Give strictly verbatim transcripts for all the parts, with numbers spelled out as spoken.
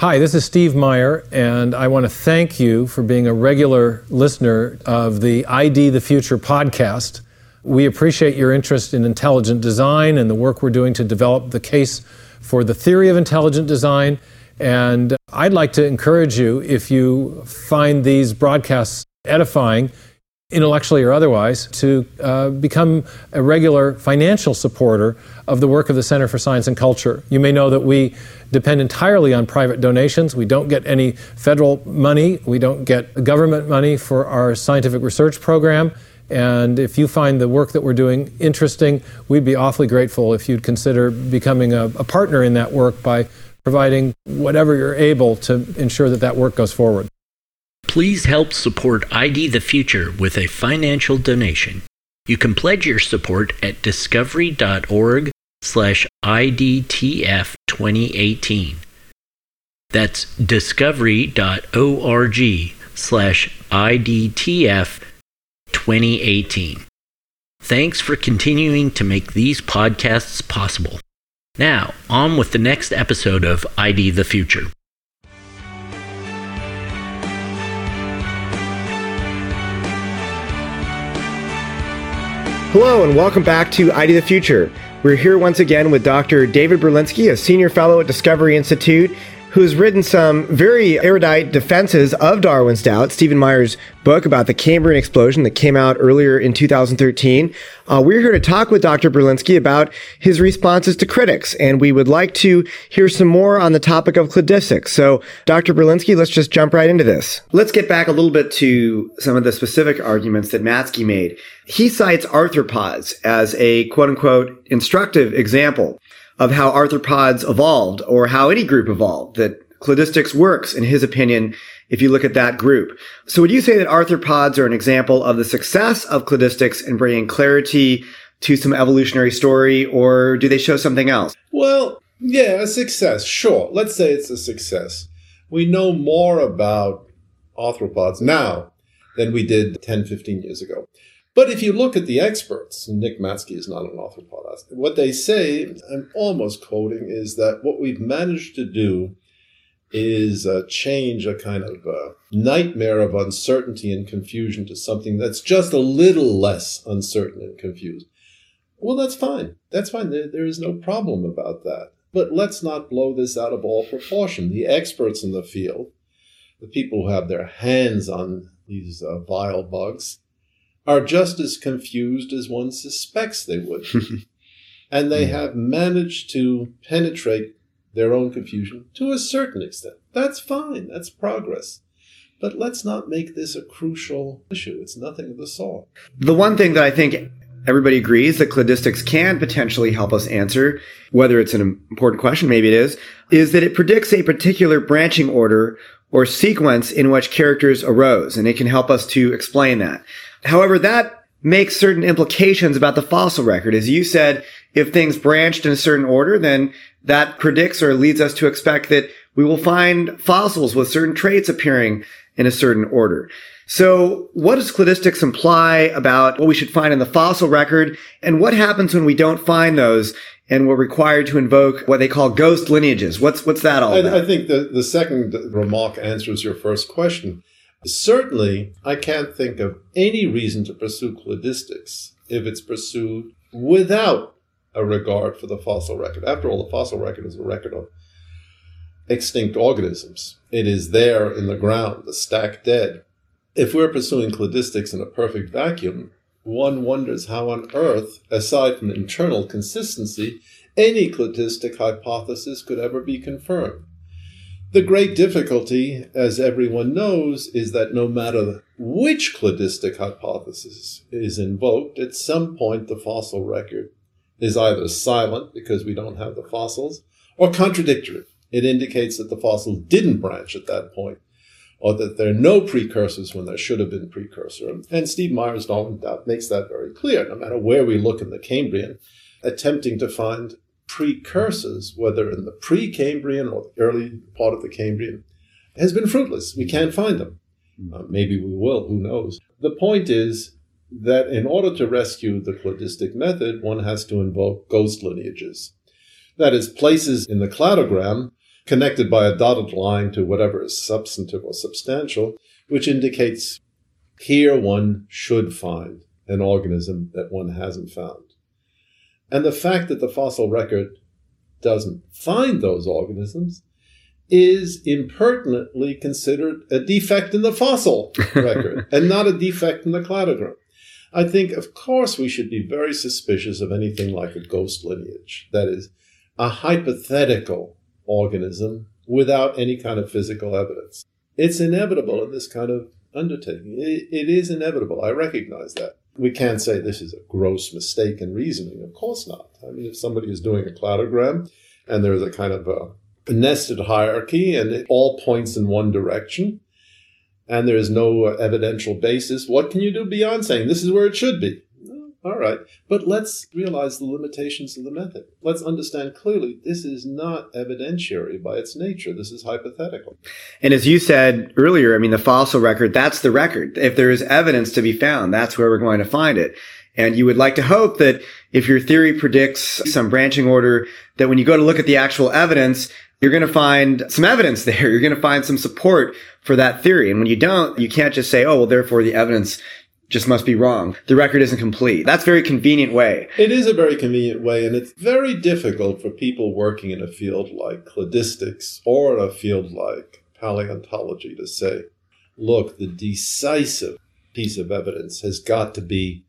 Hi, this is Steve Meyer, and I want to thank you for being a regular listener of the I D the Future podcast. We appreciate your interest in intelligent design and the work we're doing to develop the case for the theory of intelligent design. And I'd like to encourage you, if you find these broadcasts edifying, intellectually or otherwise, to uh, become a regular financial supporter of the work of the Center for Science and Culture. You may know that we depend entirely on private donations. We don't get any federal money. We don't get government money for our scientific research program. And if you find the work that we're doing interesting, we'd be awfully grateful if you'd consider becoming a, a partner in that work by providing whatever you're able to ensure that that work goes forward. Please help support I D the Future with a financial donation. You can pledge your support at discovery.org slash IDTF 2018. That's discovery.org slash IDTF 2018. Thanks for continuing to make these podcasts possible. Now, on with the next episode of I D the Future. Hello and welcome back to I D the Future. We're here once again with Doctor David Berlinski, a senior fellow at Discovery Institute, who's written some very erudite defenses of Darwin's doubt, Stephen Meyer's book about the Cambrian explosion that came out earlier in two thousand thirteen. Uh, we're here to talk with Doctor Berlinski about his responses to critics, and we would like to hear some more on the topic of cladistics. So, Doctor Berlinski, let's just jump right into this. Let's get back a little bit to some of the specific arguments that Matsky made. He cites arthropods as a quote-unquote instructive example of how arthropods evolved, or how any group evolved, that cladistics works, in his opinion, if you look at that group. So would you say that arthropods are an example of the success of cladistics in bringing clarity to some evolutionary story, or do they show something else? Well, yeah, a success, sure. Let's say it's a success. We know more about arthropods now than we did ten, fifteen years ago. But if you look at the experts, Nick Matsky is not an arthropod, what they say, I'm almost quoting, is that what we've managed to do is uh, change a kind of uh, nightmare of uncertainty and confusion to something that's just a little less uncertain and confused. Well, that's fine. That's fine. There, there is no problem about that. But let's not blow this out of all proportion. The experts in the field, the people who have their hands on these uh, vile bugs, are just as confused as one suspects they would. And they have managed to penetrate their own confusion to a certain extent. That's fine. That's progress. But let's not make this a crucial issue. It's nothing of the sort. The one thing that I think everybody agrees that cladistics can potentially help us answer, whether it's an important question, maybe it is, is that it predicts a particular branching order or sequence in which characters arose, and it can help us to explain that. However, that makes certain implications about the fossil record. As you said, if things branched in a certain order, then that predicts or leads us to expect that we will find fossils with certain traits appearing in a certain order. So what does cladistics imply about what we should find in the fossil record, and what happens when we don't find those and we're required to invoke what they call ghost lineages? What's what's that all about? I, I think the, the second remark answers your first question. Certainly, I can't think of any reason to pursue cladistics if it's pursued without a regard for the fossil record. After all, the fossil record is a record of extinct organisms. It is there in the ground, the stack dead. If we're pursuing cladistics in a perfect vacuum, one wonders how on earth, aside from internal consistency, any cladistic hypothesis could ever be confirmed. The great difficulty, as everyone knows, is that no matter which cladistic hypothesis is invoked, at some point the fossil record is either silent because we don't have the fossils, or contradictory. It indicates that the fossil didn't branch at that point, or that there are no precursors when there should have been precursor. And Steve Meyer's Darwin doubt makes that very clear. No matter where we look in the Cambrian, attempting to find precursors, whether in the pre-Cambrian or the early part of the Cambrian, has been fruitless. We can't find them. Uh, maybe we will, who knows. The point is that in order to rescue the cladistic method, one has to invoke ghost lineages. That is, places in the cladogram connected by a dotted line to whatever is substantive or substantial, which indicates here one should find an organism that one hasn't found. And the fact that the fossil record doesn't find those organisms is impertinently considered a defect in the fossil record and not a defect in the cladogram. I think, of course, we should be very suspicious of anything like a ghost lineage. That is, a hypothetical organism without any kind of physical evidence. It's inevitable in this kind of undertaking. It, it is inevitable. I recognize that. We can't say this is a gross mistake in reasoning. Of course not. I mean, if somebody is doing a cladogram and there's a kind of a nested hierarchy and it all points in one direction and there is no evidential basis, what can you do beyond saying this is where it should be? All right. But let's realize the limitations of the method. Let's understand clearly this is not evidentiary by its nature. This is hypothetical. And as you said earlier, I mean, the fossil record, that's the record. If there is evidence to be found, that's where we're going to find it. And you would like to hope that if your theory predicts some branching order, that when you go to look at the actual evidence, you're going to find some evidence there. You're going to find some support for that theory. And when you don't, you can't just say, oh, well, therefore the evidence just must be wrong. The record isn't complete. That's a very convenient way. It is a very convenient way, and it's very difficult for people working in a field like cladistics or a field like paleontology to say, look, the decisive piece of evidence has got to be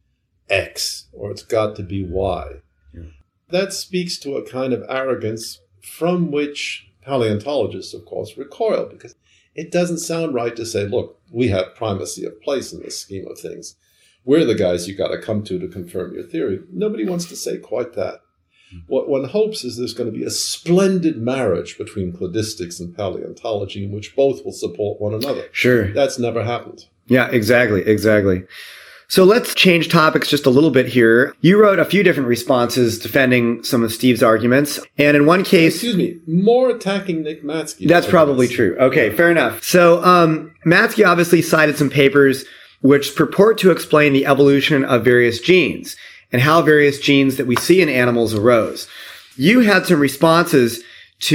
X or it's got to be Y. Yeah. That speaks to a kind of arrogance from which paleontologists, of course, recoil, because it doesn't sound right to say, look, we have primacy of place in this scheme of things. We're the guys you got to come to to confirm your theory. Nobody wants to say quite that. What one hopes is there's going to be a splendid marriage between cladistics and paleontology in which both will support one another. Sure. That's never happened. Yeah, exactly, exactly. So let's change topics just a little bit here. You wrote a few different responses defending some of Steve's arguments. And in one case... Excuse me, more attacking Nick Matzke. That's probably true. Okay, fair enough. So um, Matzke obviously cited some papers which purport to explain the evolution of various genes and how various genes that we see in animals arose. You had some responses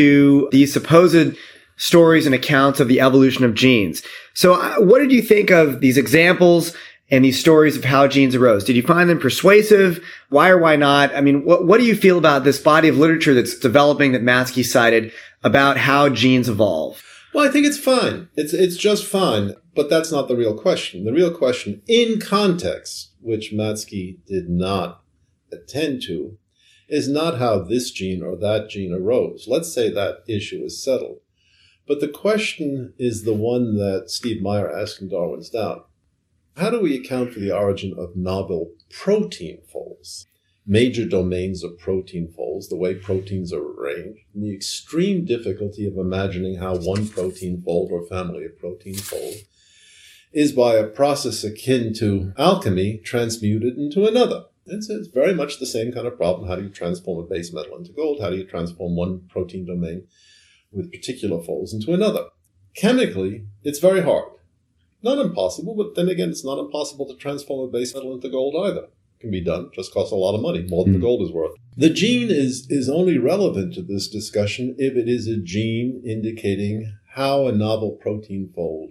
to these supposed stories and accounts of the evolution of genes. So uh, what did you think of these examples and these stories of how genes arose? Did you find them persuasive? Why or why not? I mean, what, what do you feel about this body of literature that's developing that Matzke cited about how genes evolve? Well, I think it's fine. It's it's just fine. But that's not the real question. The real question, in context, which Matzke did not attend to, is not how this gene or that gene arose. Let's say that issue is settled. But the question is the one that Steve Meyer asked in Darwin's Doubt. How do we account for the origin of novel protein folds? Major domains of protein folds, the way proteins are arranged, and the extreme difficulty of imagining how one protein fold or family of protein folds is by a process akin to alchemy transmuted into another. It's, it's very much the same kind of problem. How do you transform a base metal into gold? How do you transform one protein domain with particular folds into another? Chemically, it's very hard. Not impossible, but then again, it's not impossible to transform a base metal into gold either. It can be done, just costs a lot of money, more than mm. the gold is worth. The gene is, is only relevant to this discussion if it is a gene indicating how a novel protein fold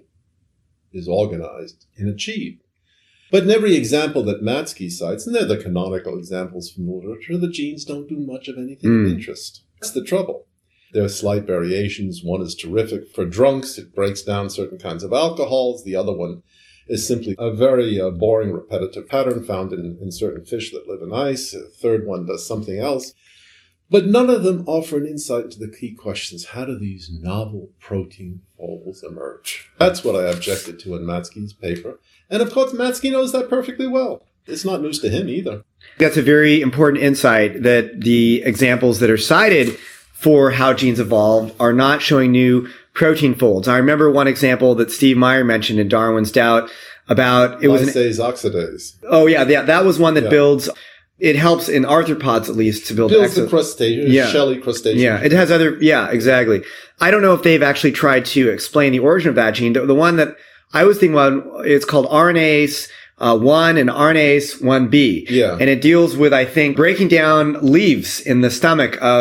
is organized and achieved. But in every example that Matzke cites, and they're the canonical examples from the literature, the genes don't do much of anything mm. of interest. That's the trouble. There are slight variations. One is terrific for drunks. It breaks down certain kinds of alcohols. The other one is simply a very uh, boring, repetitive pattern found in, in certain fish that live in ice. A third one does something else. But none of them offer an insight into the key questions. How do these novel protein folds emerge? That's what I objected to in Matzke's paper. And of course, Matzke knows that perfectly well. It's not news to him either. That's a very important insight, that the examples that are cited for how genes evolved are not showing new protein folds. I remember one example that Steve Meyer mentioned in Darwin's Doubt about... it was Lysase oxidase. Oh, yeah, yeah. That was one that yeah. builds... It helps in arthropods, at least, to build... Builds exo- the crustacean, yeah. shelly crustacean. Yeah, it has other... Yeah, exactly. I don't know if they've actually tried to explain the origin of that gene. The, the one that I was thinking about, it's called R N A S uh, one and R N A S one B. Yeah. And it deals with, I think, breaking down leaves in the stomach of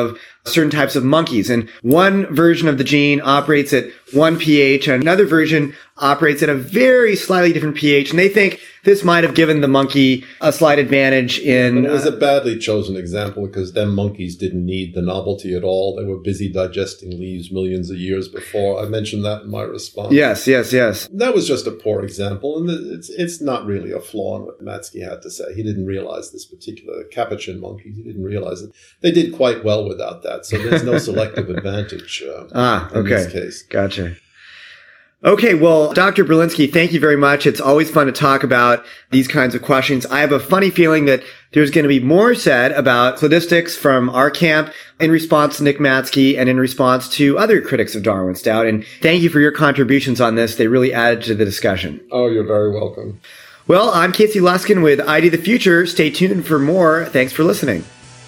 certain types of monkeys. And one version of the gene operates at one pH, and another version operates at a very slightly different pH. And they think this might have given the monkey a slight advantage in... But it was a badly chosen example because them monkeys didn't need the novelty at all. They were busy digesting leaves millions of years before. I mentioned that in my response. Yes, yes, yes. That was just a poor example, and it's it's not really a flaw in what Matsky had to say. He didn't realize this particular capuchin monkey. He didn't realize it. They did quite well without that, so there's no selective advantage uh, ah, okay. in this case. Gotcha. Okay, well, Doctor Berlinski, thank you very much. It's always fun to talk about these kinds of questions. I have a funny feeling that there's going to be more said about cladistics from our camp in response to Nick Matsky and in response to other critics of Darwin's Doubt. And thank you for your contributions on this. They really added to the discussion. Oh, you're very welcome. Well, I'm Casey Luskin with I D the Future. Stay tuned for more. Thanks for listening.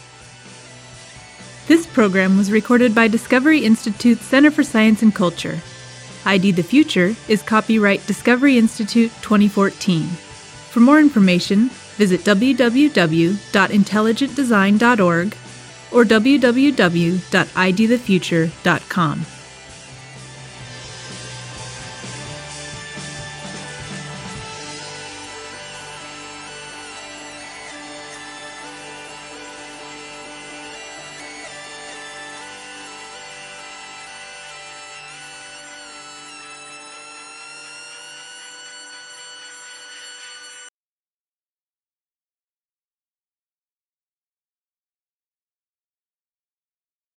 This program was recorded by Discovery Institute Center for Science and Culture. I D the Future is copyright Discovery Institute twenty fourteen. For more information, visit w w w dot intelligent design dot org or w w w dot i d the future dot com.